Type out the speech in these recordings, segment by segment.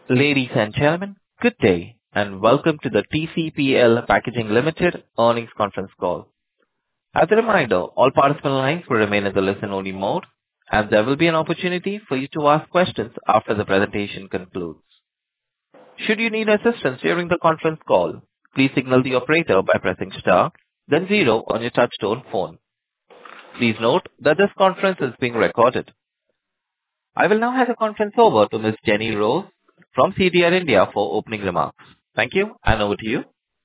Ladies and gentlemen, good day, and welcome to the TCPL Packaging Limited earnings conference call. As a reminder, all participant lines will remain in the listen-only mode, and there will be an opportunity for you to ask questions after the presentation concludes. Should you need assistance during the conference call, please signal the operator by pressing star, then zero on your touchtone phone. Please note that this conference is being recorded. I will now hand the conference over to Ms. Jenny Rose from CDR India for opening remarks. Thank you, and over to you.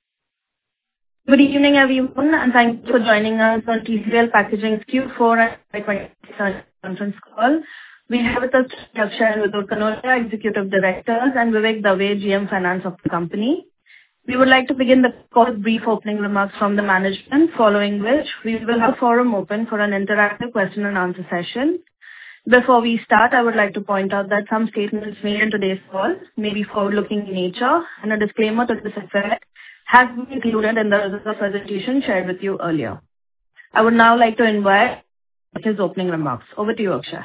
Good evening, everyone, and thank you for joining us on TCPL Packaging's Q4 and 2026 conference call. We have with us Akshay and Vidur Kanoria, Executive Directors, and Vivek Dave, GM Finance of the company. We would like to begin the call with brief opening remarks from the management, following which we will have forum open for an interactive question and answer session. Before we start, I would like to point out that some statements made in today's call may be forward-looking in nature, and a disclaimer to this effect has been included in the results presentation shared with you earlier. I would now like to invite his opening remarks. Over to you, Akshay.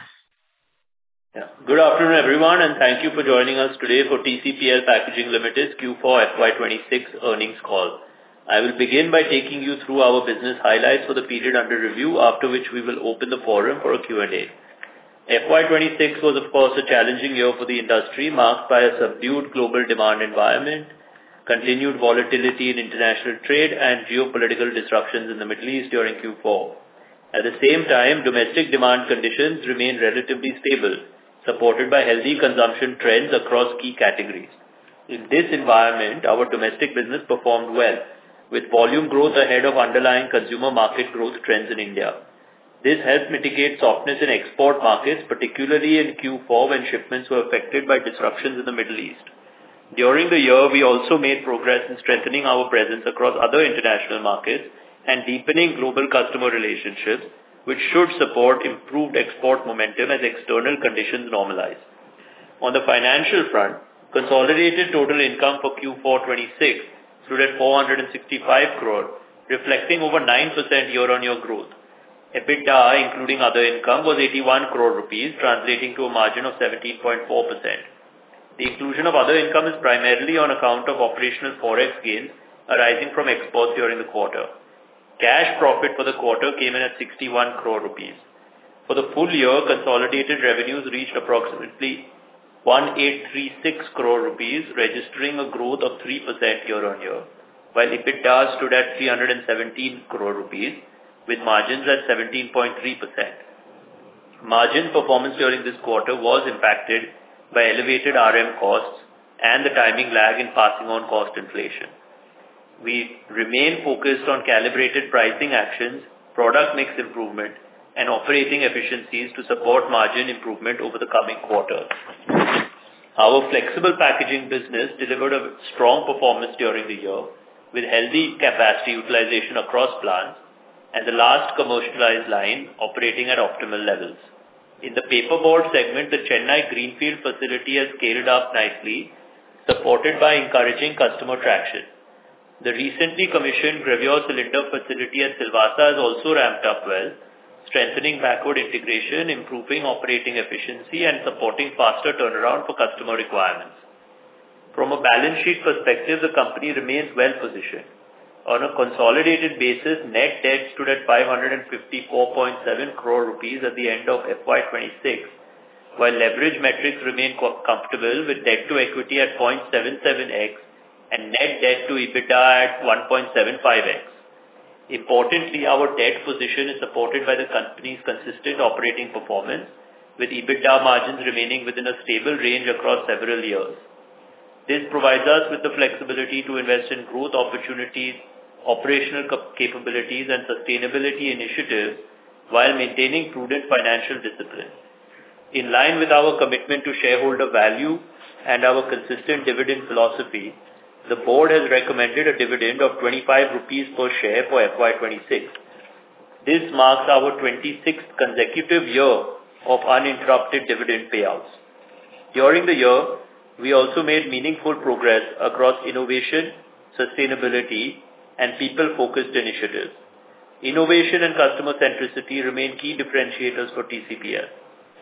Good afternoon, everyone, and thank you for joining us today for TCPL Packaging Limited's Q4 FY26 earnings call. I will begin by taking you through our business highlights for the period under review, after which we will open the forum for a Q&A. FY26 was, of course, a challenging year for the industry, marked by a subdued global demand environment, continued volatility in international trade, and geopolitical disruptions in the Middle East during Q4. At the same time, domestic demand conditions remained relatively stable, supported by healthy consumption trends across key categories. In this environment, our domestic business performed well, with volume growth ahead of underlying consumer market growth trends in India. This helped mitigate softness in export markets, particularly in Q4 when shipments were affected by disruptions in the Middle East. During the year, we also made progress in strengthening our presence across other international markets and deepening global customer relationships, which should support improved export momentum as external conditions normalize. On the financial front, consolidated total income for Q4 26 stood at 465 crore, reflecting over 9% year-on-year growth. EBITDA, including other income, was 81 crore rupees, translating to a margin of 17.4%. The inclusion of other income is primarily on account of operational forex gains arising from exports during the quarter. Cash profit for the quarter came in at 61 crore rupees. For the full year, consolidated revenues reached approximately 1836 crore rupees, registering a growth of 3% year-on-year, while EBITDA stood at 317 crore rupees, with margins at 17.3%. Margin performance during this quarter was impacted by elevated RM costs and the timing lag in passing on cost inflation. We remain focused on calibrated pricing actions, product mix improvement, and operating efficiencies to support margin improvement over the coming quarters. Our flexible packaging business delivered a strong performance during the year, with healthy capacity utilization across plants and the last commercialized line operating at optimal levels. In the paperboard segment, the Chennai Greenfield facility has scaled up nicely, supported by encouraging customer traction. The recently commissioned gravure cylinder facility at Silvassa has also ramped up well, strengthening backward integration, improving operating efficiency, and supporting faster turnaround for customer requirements. From a balance sheet perspective, the company remains well positioned. On a consolidated basis, net debt stood at 554.7 crore rupees at the end of FY26, while leverage metrics remain comfortable, with debt to equity at 0.77x and net debt to EBITDA at 1.75x. Importantly, our debt position is supported by the company's consistent operating performance, with EBITDA margins remaining within a stable range across several years. This provides us with the flexibility to invest in growth opportunities, operational capabilities, and sustainability initiatives while maintaining prudent financial discipline. In line with our commitment to shareholder value and our consistent dividend philosophy, the board has recommended a dividend of 25 rupees per share for FY26. This marks our 26th consecutive year of uninterrupted dividend payouts. During the year, we also made meaningful progress across innovation, sustainability, and people-focused initiatives. Innovation and customer centricity remain key differentiators for TCPL.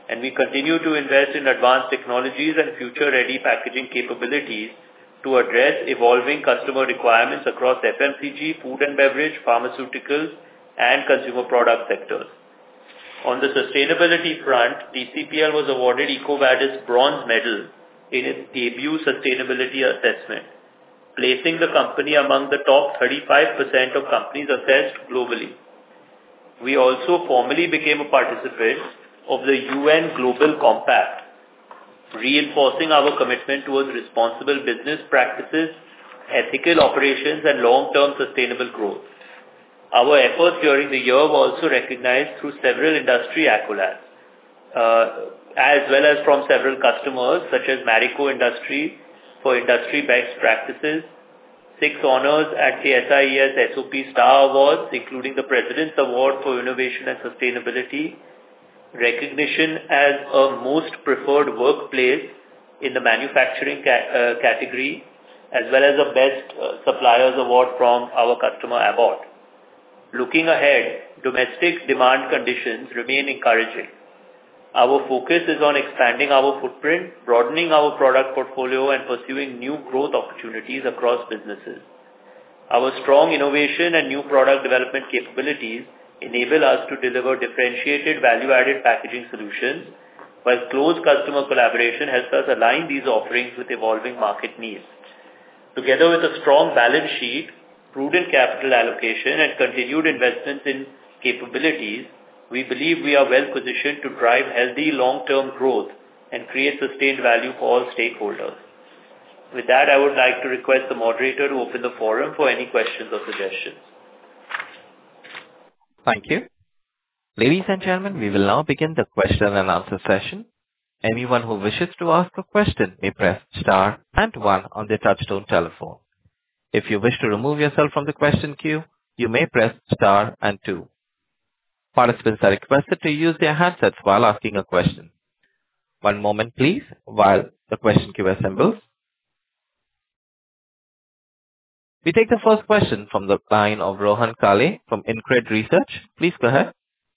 and we continue to invest in advanced technologies and future-ready packaging capabilities to address evolving customer requirements across FMCG, food and beverage, pharmaceuticals, and consumer product sectors. On the sustainability front, TCPL was awarded EcoVadis Bronze Medal in its debut sustainability assessment, placing the company among the top 35% of companies assessed globally. We also formally became a participant of the UN Global Compact, reinforcing our commitment towards responsible business practices, ethical operations, and long-term sustainable growth. Our efforts during the year were also recognized through several industry accolades, as well as from several customers such as Marico Industry for industry best practices, 6 honors at the SIES SOP Star Awards, including the President's Award for Innovation and Sustainability, recognition as a most preferred workplace in the manufacturing category, as well as a best suppliers award from our customer Abbott. Looking ahead, domestic demand conditions remain encouraging. Our focus is on expanding our footprint, broadening our product portfolio, and pursuing new growth opportunities across businesses. Our strong innovation and new product development capabilities enable us to deliver differentiated value-added packaging solutions, while close customer collaboration helps us align these offerings with evolving market needs. Together with a strong balance sheet, prudent capital allocation, and continued investments in capabilities, we believe we are well positioned to drive healthy long-term growth and create sustained value for all stakeholders. With that, I would like to request the moderator to open the forum for any questions or suggestions. Thank you. Ladies and gentlemen, we will now begin the question and answer session. Anyone who wishes to ask a question may press star and 1 on their touchtone telephone. If you wish to remove yourself from the question queue, you may press star and 2. Participants are requested to use their handsets while asking a question. One moment please while the question queue assembles. We take the first question from the line of Rohan Kale from InCred Research. Please go ahead.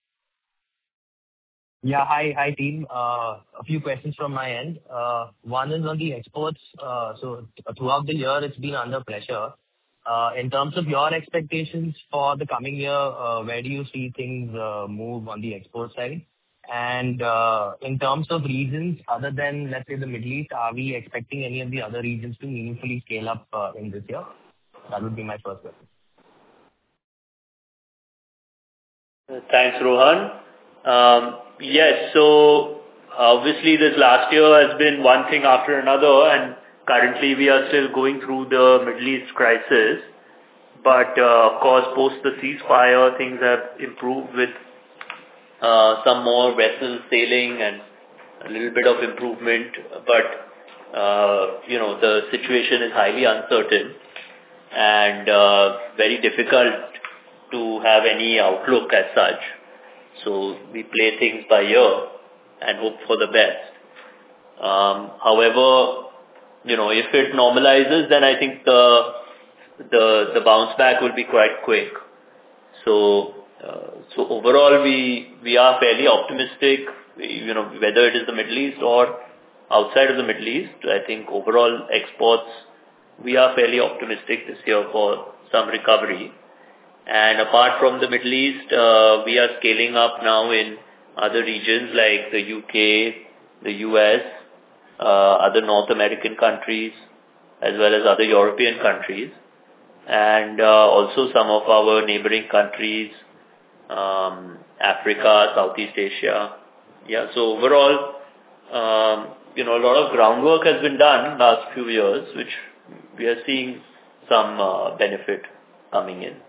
Yeah, hi team. A few questions from my end. One is on the exports. So throughout the year, it's been under pressure. In terms of your expectations for the coming year, where do you see things move on the export side? And in terms of regions, other than, let's say, the Middle East, are we expecting any of the other regions to meaningfully scale up in this year? That would be my first question. Thanks, Rohan. Yes, so obviously this last year has been one thing after another, and currently we are still going through the Middle East crisis. But of course, post the ceasefire, things have improved with some more vessels sailing and a little bit of improvement. But, the situation is highly uncertain and very difficult to have any outlook as such. So we play things by ear and hope for the best. However, if it normalizes, then I think the bounce back will be quite quick. So overall, we are fairly optimistic. Whether it is the Middle East or outside of the Middle East, I think overall exports, we are fairly optimistic this year for some recovery. And apart from the Middle East, we are scaling up now in other regions like the UK, the US, other North American countries, as well as other European countries, and also some of our neighboring countries, Africa, Southeast Asia. Yeah, so overall, a lot of groundwork has been done last few years, which we are seeing some benefit coming in.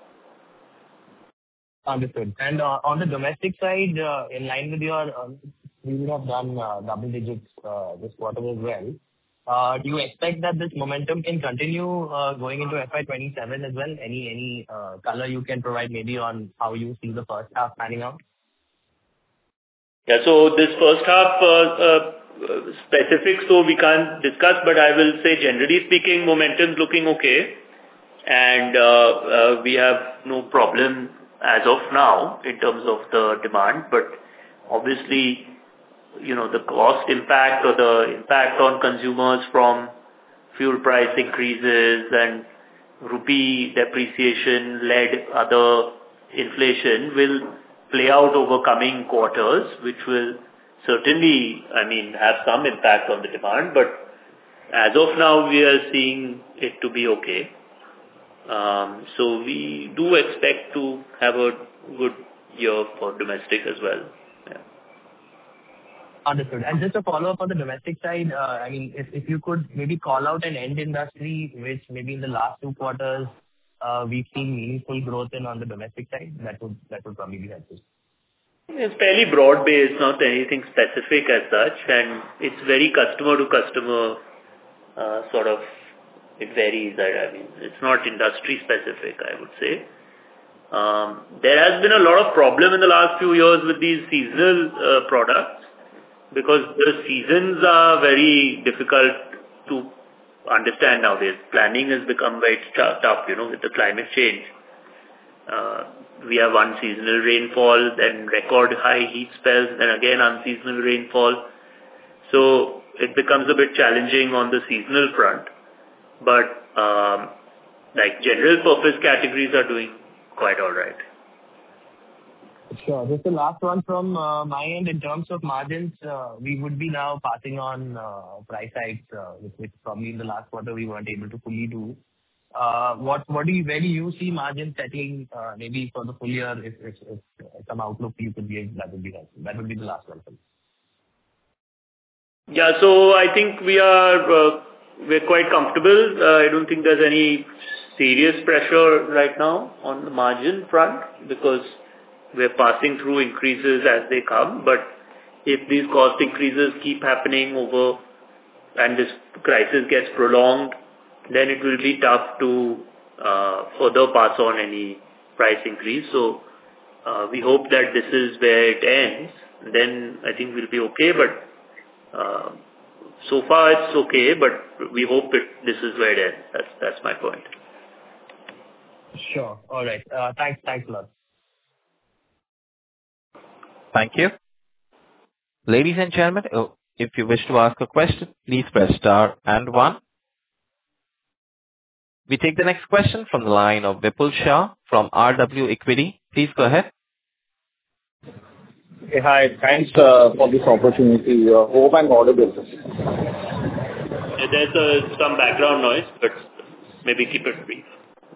Understood. And on the domestic side, in line with your, we would have done double digits this quarter as well. Do you expect that this momentum can continue going into FY27 as well? Any color you can provide maybe on how you see the first half panning out? Yeah, so this first half specifics, so we can't discuss, but I will say generally speaking, momentum's looking okay. And we have no problem as of now in terms of the demand, but obviously the cost impact or the impact on consumers from fuel price increases and rupee depreciation-led other inflation will play out over coming quarters, which will certainly, have some impact on the demand. But as of now, we are seeing it to be okay. So we do expect to have a good year for domestic as well. Yeah. Understood. And just a follow-up on the domestic side, if you could maybe call out an end industry which maybe in the last 2 quarters we've seen meaningful growth in on the domestic side, that would probably be helpful. It's fairly broad-based, not anything specific as such, and it's very customer to customer sort of. It varies. It's not industry specific, I would say. There has been a lot of problem in the last few years with these seasonal products because the seasons are very difficult to understand nowadays. Planning has become very tough, with the climate change. We have unseasonal rainfall, then record high heat spells, then again unseasonal rainfall. So it becomes a bit challenging on the seasonal front. But general purpose categories are doing quite all right. Sure. Just the last one from my end. In terms of margins, we would be now passing on price hikes, which probably in the last quarter we weren't able to fully do. Where do you see margins settling, maybe for the full year? If some outlook you could give, that would be helpful. That would be the last one. Yeah, so I think we're quite comfortable. I don't think there's any serious pressure right now on the margin front because we're passing through increases as they come. But if these cost increases keep happening over and this crisis gets prolonged, then it will be tough to further pass on any price increase. So we hope that this is where it ends. Then I think we'll be okay. But so far it's okay. But we hope this is where it ends. That's my point. Sure. All right. Thanks a lot. Thank you. Ladies and gentlemen, if you wish to ask a question, please press star and 1. We take the next question from the line of Vipul Shah from RW Equity. Please go ahead. Hey, hi. Thanks for this opportunity. Hope I'm audible. There's some background noise, but maybe keep it brief.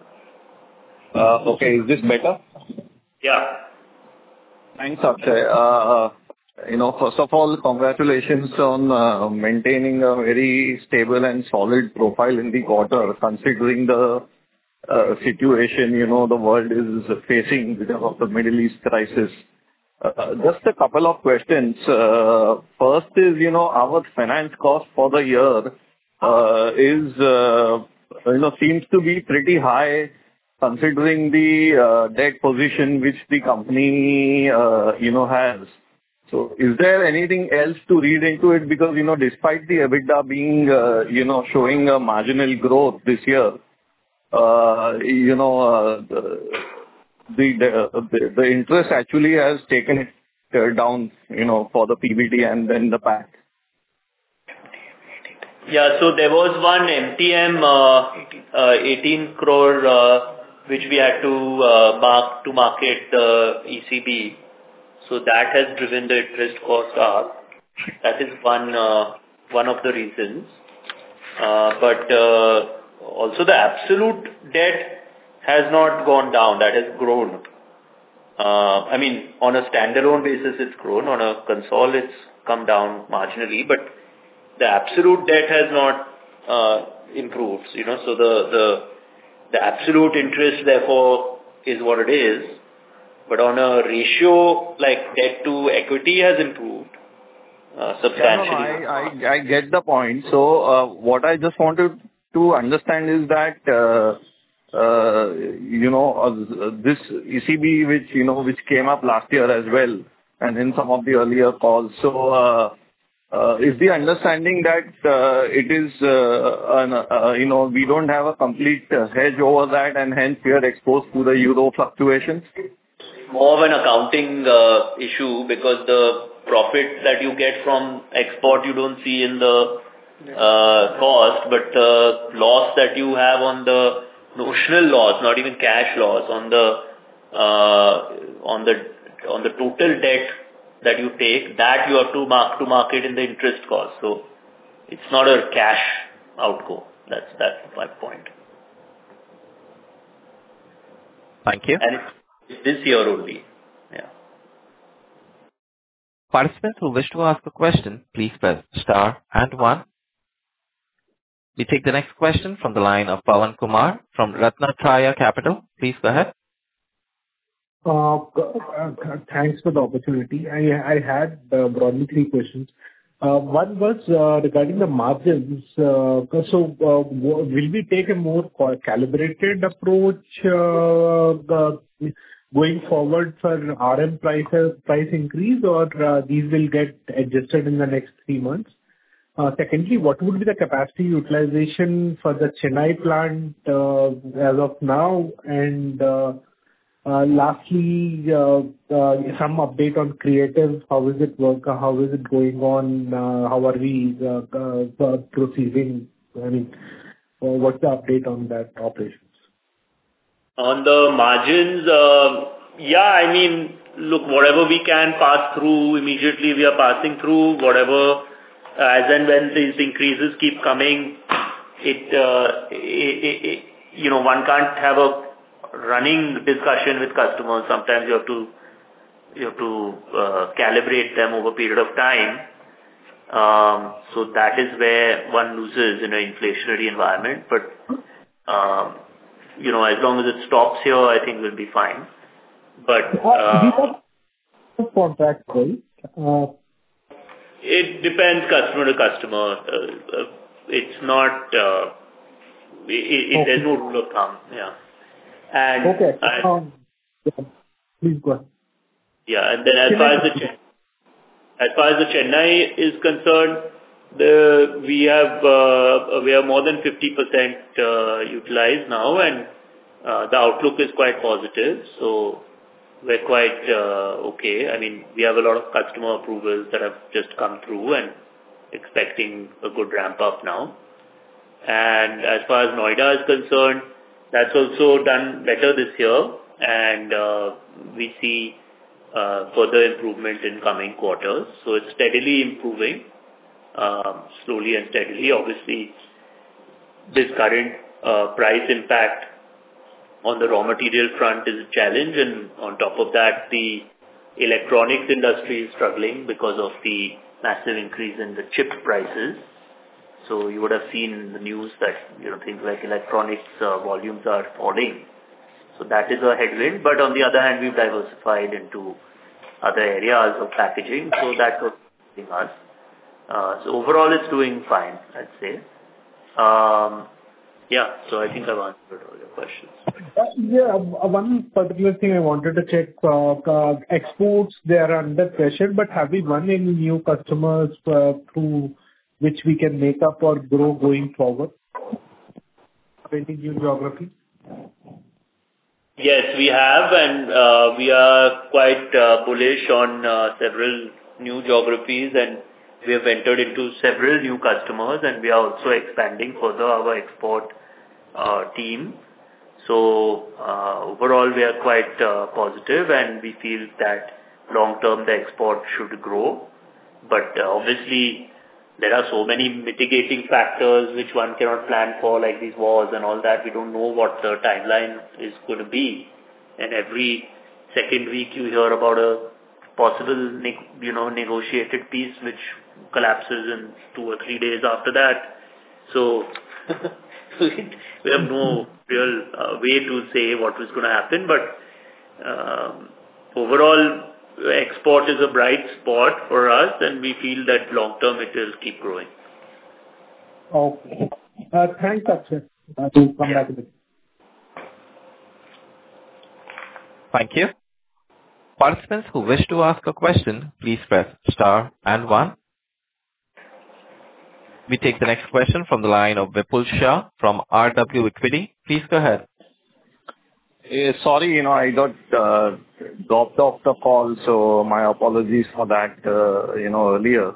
Okay, is this better? Yeah. Thanks, Akshay. First of all, congratulations on maintaining a very stable and solid profile in the quarter, considering the situation, the world is facing because of the Middle East crisis. Just a couple of questions. First is, our finance cost for the year seems to be pretty high considering the debt position which the company, has. So is there anything else to read into it? Because, despite the EBITDA being, showing a marginal growth this year, the interest actually has taken it down, for the PBT and then the PAT. Yeah, so there was one MTM 18 crore which we had to market the ECB. So that has driven the interest cost up. That is one of the reasons. But also the absolute debt has not gone down. That has grown. On a standalone basis, it's grown. On a console, it's come down marginally. But the absolute debt has not improved. So the absolute interest, therefore, is what it is. But on a ratio like debt to equity has improved substantially. No, I get the point. So what I just wanted to understand is that this ECB which came up last year as well, and in some of the earlier calls. So is the understanding that it is we don't have a complete hedge over that, and hence we are exposed to the euro fluctuations? More of an accounting issue because the profit that you get from export you don't see in the cost, but the loss that you have on the notional loss, not even cash loss, on the total debt that you take, that you have to mark to market in the interest cost. So it's not a cash outgo. That's my point. Thank you. And it's this year only. Yeah. Participants who wish to ask a question, please press star and 1. We take the next question from the line of Pawan Kumar from Ratnatraya Capital. Please go ahead. Thanks for the opportunity. I had broadly 3 questions. One was regarding the margins. So will we take a more calibrated approach going forward for RM price increase, or these will get adjusted in the next 3 months? Secondly, what would be the capacity utilization for the Chennai plant as of now? And lastly, some update on Creative. How is it How is it going on? How are we proceeding? I mean, what's the update on that operations? On the margins, I mean, look, whatever we can pass through immediately, we are passing through. Whatever, as and when these increases keep coming, one can't have a running discussion with customers. Sometimes you have to calibrate them over a period of time. So that is where one loses in an inflationary environment. But as long as it stops here, I think we'll be fine. But these are contract, right? It depends customer to customer. It's not. There's no rule of thumb. Yeah. And okay. Please go ahead. Yeah, and then as far as the Chennai is concerned, we are more than 50% utilized now, and the outlook is quite positive. So we're quite okay. I mean, we have a lot of customer approvals that have just come through and expecting a good ramp up now. And as far as Noida is concerned, that's also done better this year, and we see further improvement in coming quarters. So it's steadily improving, slowly and steadily. Obviously, this current price impact on the raw material front is a challenge, and on top of that, the electronics industry is struggling because of the massive increase in the chip prices. So you would have seen in the news that things like electronics volumes are falling. So that is a headwind. But on the other hand, we've diversified into other areas of packaging, so that's what's helping us. So overall, it's doing fine, I'd say. So I think I've answered all your questions. One particular thing I wanted to check, exports, they are under pressure, but have we won any new customers through which we can make up or grow going forward? Any new geography? Yes, we have, and we are quite bullish on several new geographies, and we have entered into several new customers, and we are also expanding further our export team. So overall, we are quite positive, and we feel that long term the export should grow. But obviously, there are so many mitigating factors which one cannot plan for, like these wars and all that. We don't know what the timeline is going to be. And every second week you hear about a possible negotiated peace which collapses in 2 or 3 days after that. So we have no real way to say what was going to happen. But overall, export is a bright spot for us, and we feel that long term it will keep growing. Okay. Thanks, Akshay. I will come back with it. Thank you. Participants who wish to ask a question, please press star and 1. We take the next question from the line of Vipul Shah from RW Equity. Please go ahead. Sorry, I got dropped off the call, so my apologies for that, earlier.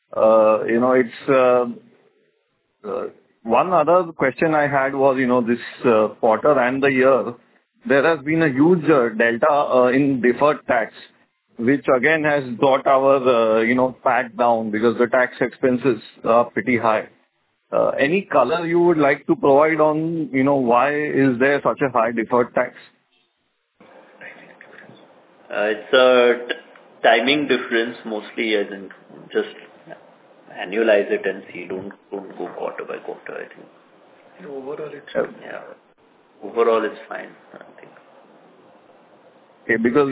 It's one other question I had was, this quarter and the year, there has been a huge delta in deferred tax, which again has brought our, PAT down because the tax expenses are pretty high. Any color you would like to provide on, why is there such a high deferred tax? It's a timing difference mostly, I think. Just annualize it and see. Don't go quarter by quarter, I think. Overall, yeah. Overall, it's fine, I think. Okay, because,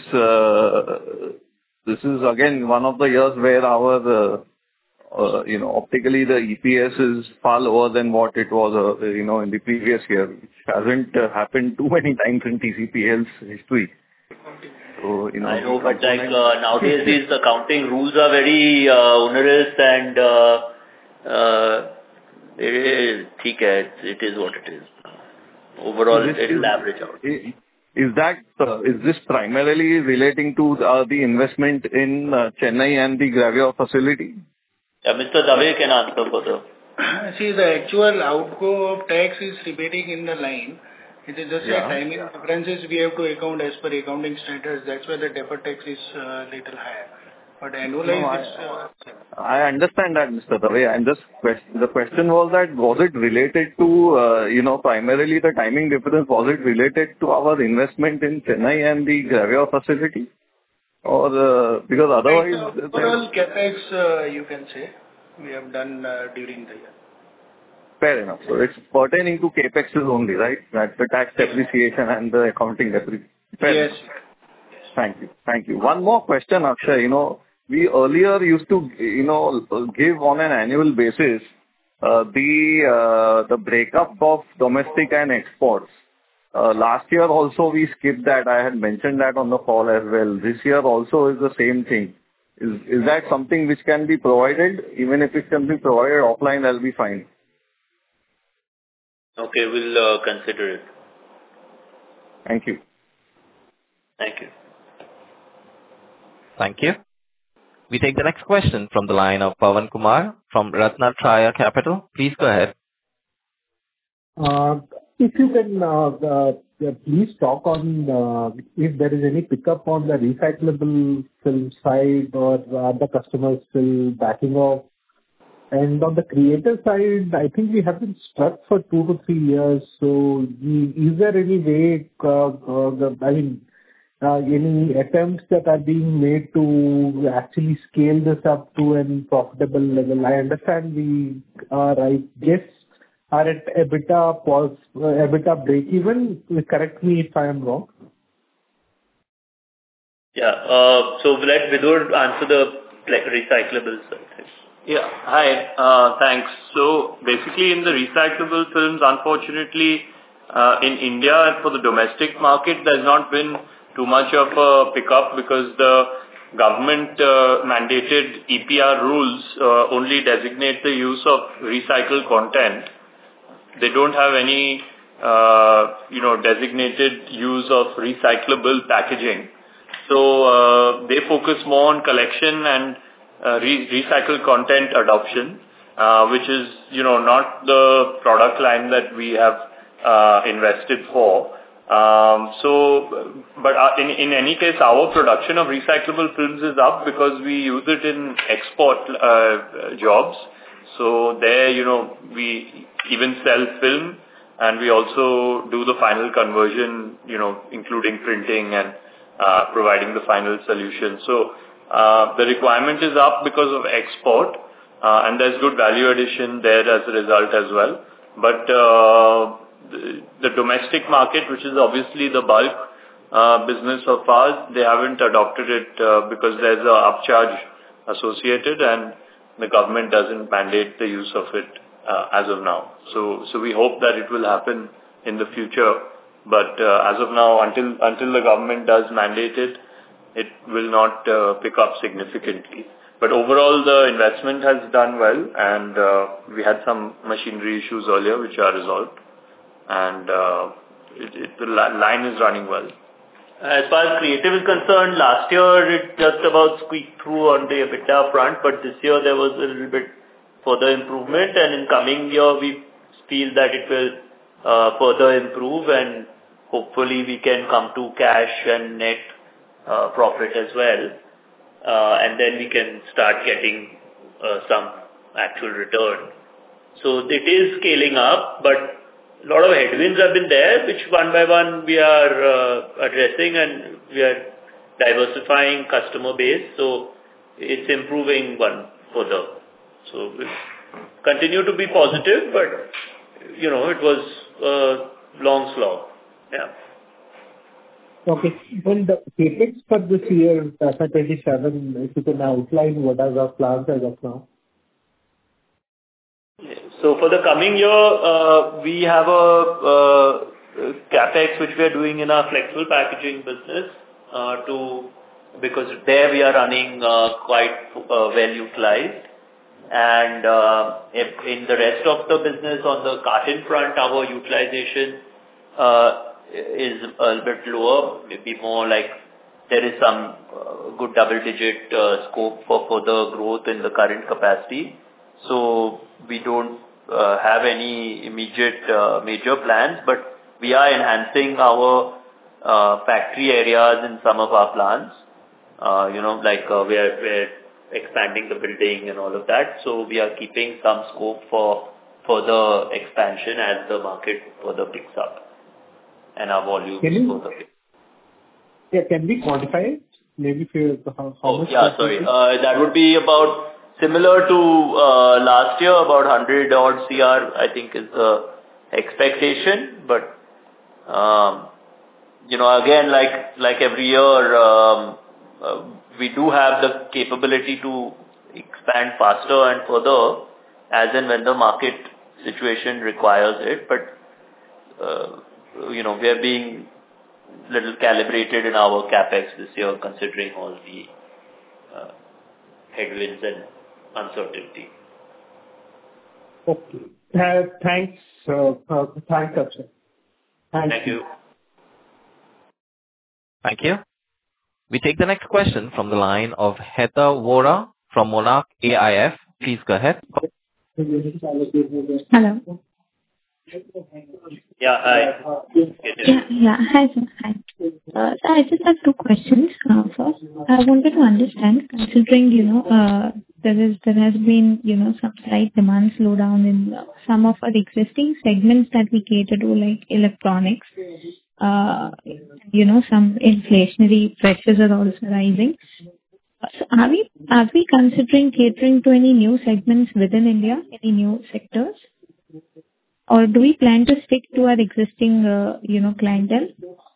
this is again one of the years where our optically the EPS is far lower than what it was, in the previous year, which hasn't happened too many times in TCPL's history. So, I know, but nowadays these accounting rules are very onerous and it is what it is. Overall, it will average out. Is this primarily relating to the investment in Chennai and the Gravure facility? Yeah, Mr. Dave can answer further. See, the actual outgo of tax is remaining in the line. It is just a timing differences we have to account as per accounting standards. That's why the deferred tax is little higher. But annualized, I understand that, Mr. Dave. And the question was that, was it related to, primarily the timing difference, was it related to our investment in Chennai and the Gravure facility? Or because otherwise... Overall CapEx, you can say, we have done during the year. Fair enough. So it's pertaining to CapEx only, right? That's the tax depreciation and the accounting depreciation. Yes. Thank you. One more question, Akshay. We earlier used to, give on an annual basis the breakup of domestic and exports. Last year also we skipped that. I had mentioned that on the call as well. This year also is the same thing. Is that something which can be provided? Even if it can be provided offline, that'll be fine. Okay, we'll consider it. Thank you. Thank you. Thank you. We take the next question from the line of Pawan Kumar from Ratnatraya Capital. Please go ahead. If you can please talk on if there is any pickup on the recyclable film side, or are the customers still backing off? And on the creator side, I think we have been stuck for 2 to 3 years. So is there any way, any attempts that are being made to actually scale this up to a profitable level? I understand we are, I guess, are at EBITDA break-even. Correct me if I am wrong. Yeah. So let Vidur answer the recyclable side. Yeah. Hi. Thanks. So basically in the recyclable films, unfortunately, in India for the domestic market, there's not been too much of a pickup because the government mandated EPR rules only designate the use of recycled content. They don't have any, designated use of recyclable packaging. So they focus more on collection and recycled content adoption, which is, not the product line that we have invested for. But in any case, our production of recyclable films is up because we use it in export jobs. So there, we even sell film, and we also do the final conversion, including printing and providing the final solution. So the requirement is up because of export, and there's good value addition there as a result as well. But the domestic market, which is obviously the bulk business of ours, they haven't adopted it because there's a upcharge associated, and the government doesn't mandate the use of it as of now. So we hope that it will happen in the future. But as of now, until the government does mandate it, it will not pick up significantly. But overall, the investment has done well, and we had some machinery issues earlier, which are resolved. And the line is running well. As far as creative is concerned, last year it just about squeaked through on the EBITDA front, but this year there was a little bit further improvement, and in coming year we feel that it will further improve, and hopefully we can come to cash and net profit as well, and then we can start getting some actual return. So it is scaling up, but a lot of headwinds have been there, which one by one we are addressing, and we are diversifying customer base. So it's improving one further. So we continue to be positive, but it was a long slog. Yeah. Okay. And the CapEx for this year, FY 27, if you can outline what are the plans as of now? So for the coming year, we have a capex which we are doing in our flexible packaging business because there we are running quite well utilized, and if in the rest of the business on the carton front, our utilization is a little bit lower, maybe more like there is some good double-digit scope for further growth in the current capacity. So we don't have any immediate major plans, but we are enhancing our factory areas in some of our plants. We're expanding the building and all of that. So we are keeping some scope for further expansion as the market further picks up and our volumes further pick up. Yeah, can we quantify it? Maybe how much? Yeah, sorry. That would be about similar to last year, about 100 odd CR, I think is the expectation. But, again, like every year, we do have the capability to expand faster and further as and when the market situation requires it. But, we are being little calibrated in our capex this year, considering all the headwinds and uncertainty. Okay. Thanks. Thanks, Akshay. Thank you. Thank you. We take the next question from the line of Heta Vora from Monarch AIF. Please go ahead. Hello. Yeah, hi. Hi, sir. Hi. So I just have two questions. First, I wanted to understand, considering, there has been, some slight demand slowdown in some of our existing segments that we cater to, like electronics, some inflationary pressures are also rising. So are we considering catering to any new segments within India, any new sectors? Or do we plan to stick to our existing, clientele?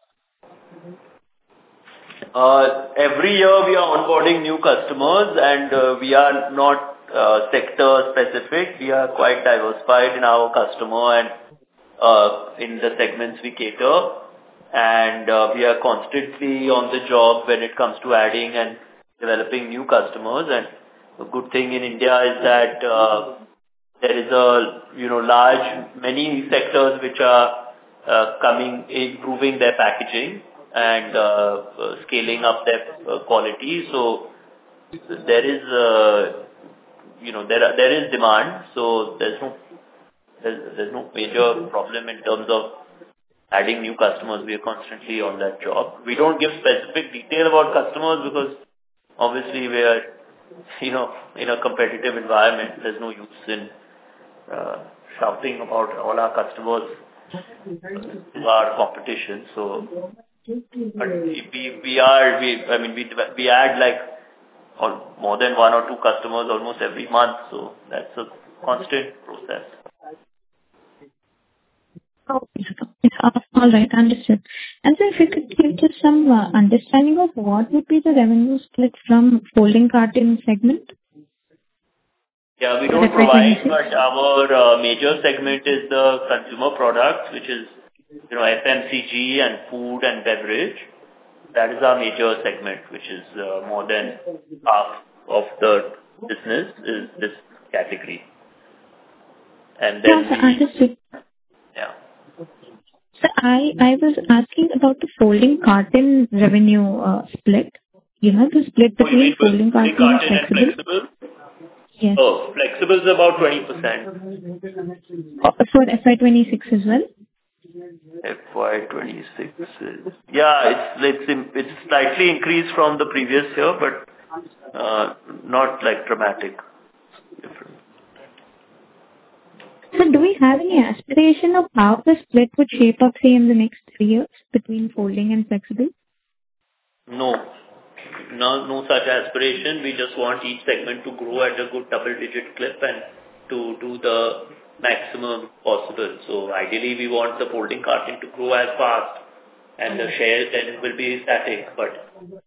Every year we are onboarding new customers, and we are not sector specific. We are quite diversified in our customer and in the segments we cater. And we are constantly on the job when it comes to adding and developing new customers. And the good thing in India is that there is many sectors which are improving their packaging and scaling up their quality. So there is, there is demand. So there's no major problem in terms of adding new customers. We are constantly on that job. We don't give specific detail about customers because obviously we are, in a competitive environment. There's no use in shouting about all our customers to our competition. So, but we add like more than one or two customers almost every month. So that's a constant process. Okay. All right, understood. And so if you could give just some understanding of what would be the revenue split from folding carton segment? Yeah, we don't provide, but our major segment is the consumer products, which is, FMCG and food and beverage. That is our major segment, which is more than half of the business is this category. And then understood. Yeah. So I was asking about the folding carton revenue split. The split between folding carton and flexible. Yes. Oh, flexible is about 20%. For FY26 as well? FY26 is... Yeah, it's slightly increased from the previous year, but not like dramatic difference. So do we have any aspiration of how the split would shape up, say, in the next 3 years between folding and flexible? No such aspiration. We just want each segment to grow at a good double-digit clip and to do the maximum possible. So ideally, we want the folding carton to grow as fast, and the share then will be static. But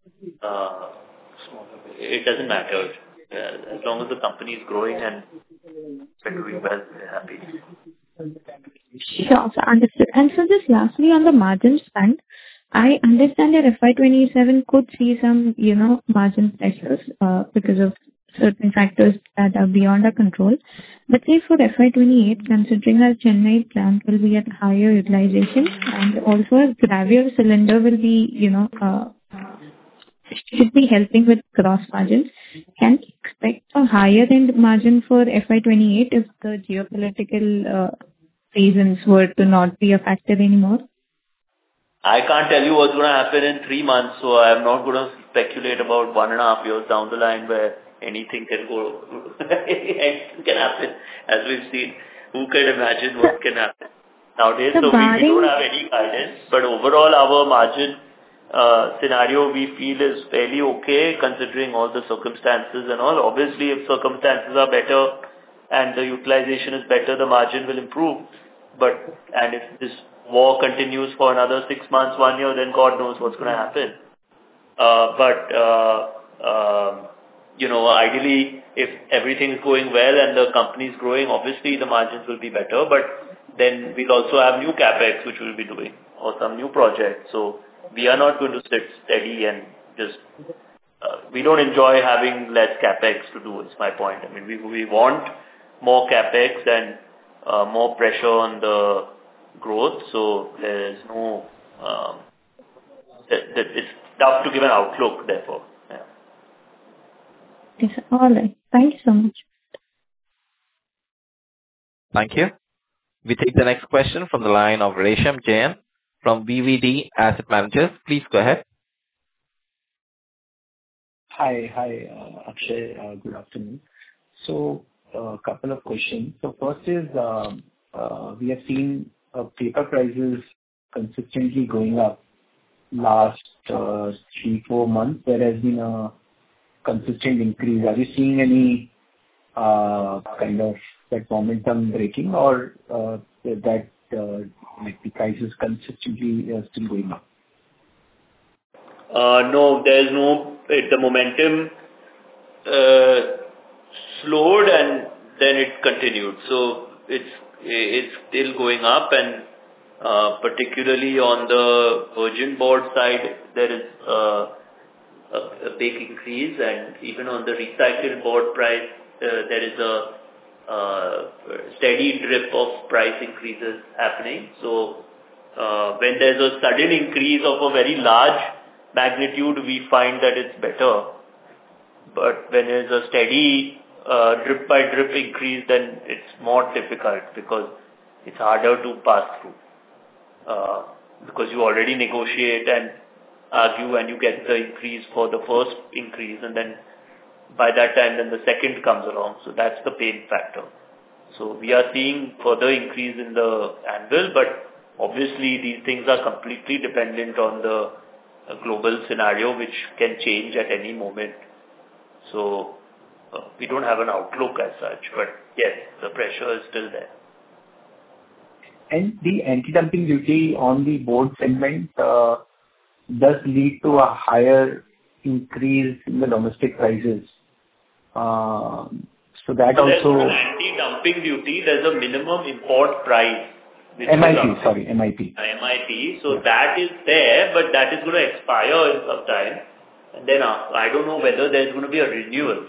it doesn't matter. As long as the company is growing and we're doing well, we're happy. Sure, so understood. And so just lastly on the margin front, I understand that FY27 could see some, margin pressures because of certain factors that are beyond our control. But say for FY28, considering our Chennai plant will be at higher utilization and also a Gravure cylinder will be, should be helping with gross margins, can we expect a higher end margin for FY28 if the geopolitical reasons were to not be a factor anymore? I can't tell you what's going to happen in 3 months, so I'm not going to speculate about 1.5 years down the line where anything can go, anything can happen. As we've seen, who can imagine what can happen nowadays? So we don't have any guidance, but overall our margin scenario we feel is fairly okay considering all the circumstances and all. Obviously, if circumstances are better and the utilization is better, the margin will improve. And if this war continues for another 6 months, 1 year, then God knows what's going to happen. Ideally, if everything is going well and the company is growing, obviously the margins will be better. But then we'll also have new capex which we'll be doing or some new projects. So we are not going to sit steady and just. We don't enjoy having less capex to do. Is my point. I mean, we want more capex and more pressure on the growth, so there's no it's tough to give an outlook therefore. Yeah. Yes, all right. Thank you so much. Thank you. We take the next question from the line of Resham Jain from VVD Asset Managers. Please go ahead. Hi, Akshay. Good afternoon. So, a couple of questions. So first is, we have seen paper prices consistently going up last 3-4 months. There has been a consistent increase. Are you seeing any kind of that momentum breaking or that like the prices consistently are still going up? No, there's no. The momentum slowed and then it continued. So it's still going up, and particularly on the virgin board side, there is a big increase, and even on the recycled board price, there is a steady drip of price increases happening. So when there's a sudden increase of a very large magnitude, we find that it's better. But when there's a steady drip by drip increase, then it's more difficult because it's harder to pass through. Because you already negotiate and argue and you get the increase for the first increase, and then by that time then the second comes along. So that's the pain factor. So we are seeing further increase in the anvil, but obviously these things are completely dependent on the global scenario, which can change at any moment. So we don't have an outlook as such, but yes, the pressure is still there. And the anti-dumping duty on the board segment does lead to a higher increase in the domestic prices. So that also... There's an anti-dumping duty, there's a minimum import price. MIP, sorry, MIP. MIP, so that is there, but that is going to expire in some time. And then I don't know whether there's going to be a renewal.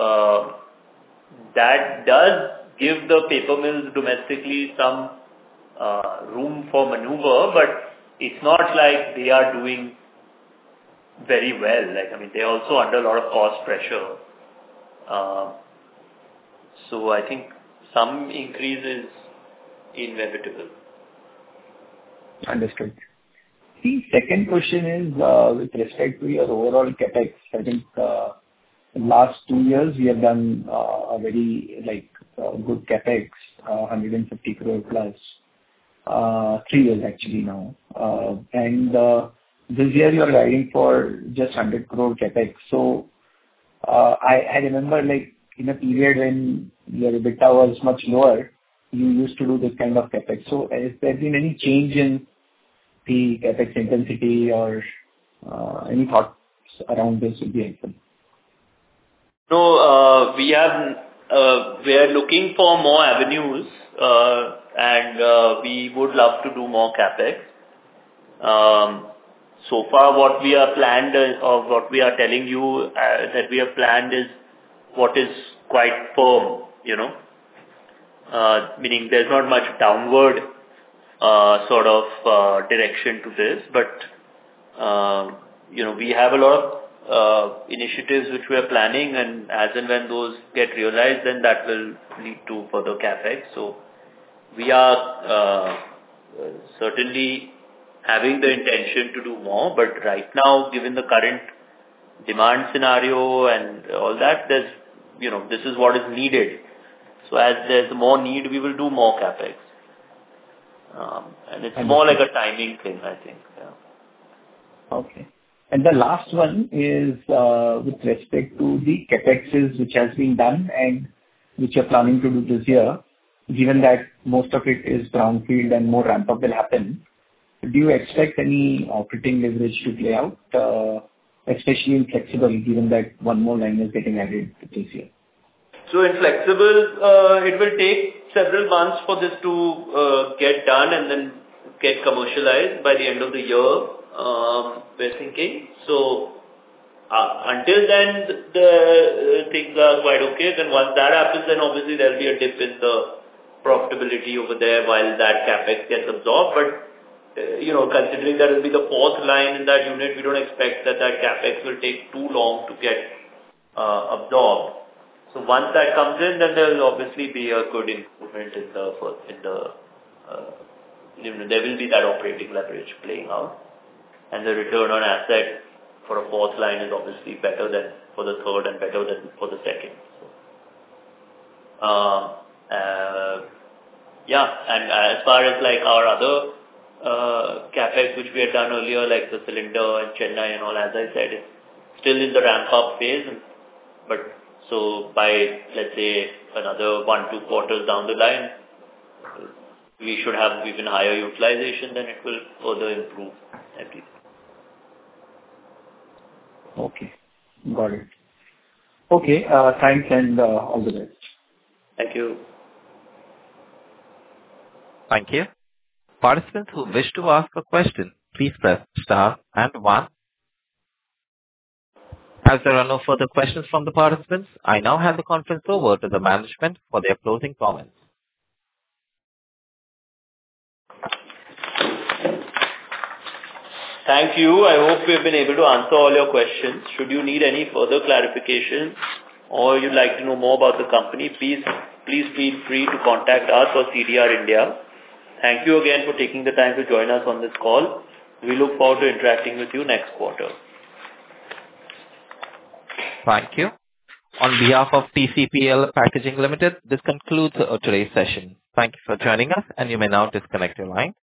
So that does give the paper mills domestically some room for maneuver, but it's not like they are doing very well. They're also under a lot of cost pressure. So I think some increase is inevitable. Understood. The second question is with respect to your overall capex. I think in last 2 years we have done a very good capex, 150 crore plus. 3 years actually now. And this year you are guiding for just 100 crore capex. So I remember in a period when your EBITDA was much lower, you used to do this kind of capex. So has there been any change in the capex intensity or any thoughts around this would be helpful? No, we are looking for more avenues, and we would love to do more capex. So far, what we are planned or what we are telling you that we have planned is what is quite firm, meaning there's not much downward sort of direction to this, but we have a lot of initiatives which we are planning, and as and when those get realized, then that will lead to further capex. So we are certainly having the intention to do more, but right now, given the current demand scenario and all that, there's this is what is needed. So as there's more need, we will do more capex. And it's more like a timing thing, I think. Yeah. Okay. And the last one is with respect to the capexes which has been done and which you're planning to do this year, given that most of it is brownfield and more ramp up will happen, do you expect any operating leverage to play out, especially in flexible, given that one more line is getting added this year? So in flexible, it will take several months for this to get done and then get commercialized by the end of the year, we're thinking. So until then, the things are quite okay. Then once that happens, then obviously there will be a dip in the profitability over there while that capex gets absorbed. But considering that it will be the fourth line in that unit, we don't expect that capex will take too long to get absorbed. So once that comes in, then there will obviously be a good improvement there will be that operating leverage playing out, and the return on asset for a fourth line is obviously better than for the third and better than for the second. So, and as far as our other capex which we had done earlier, like the cylinder and Chennai and all, as I said, it's still in the ramp-up phase. But so by, let's say, another 1-2 quarters down the line, we should have even higher utilization, then it will further improve everything. Okay, got it. Okay, thanks and all the best. Thank you. Thank you. Participants who wish to ask a question, please press star and 1. As there are no further questions from the participants, I now hand the conference over to the management for their closing comments. Thank you. I hope we have been able to answer all your questions. Should you need any further clarification or you'd like to know more about the company, please feel free to contact us or CDR India. Thank you again for taking the time to join us on this call. We look forward to interacting with you next quarter. Thank you. On behalf of TCPL Packaging Limited, this concludes today's session. Thank you for joining us, and you may now disconnect your line.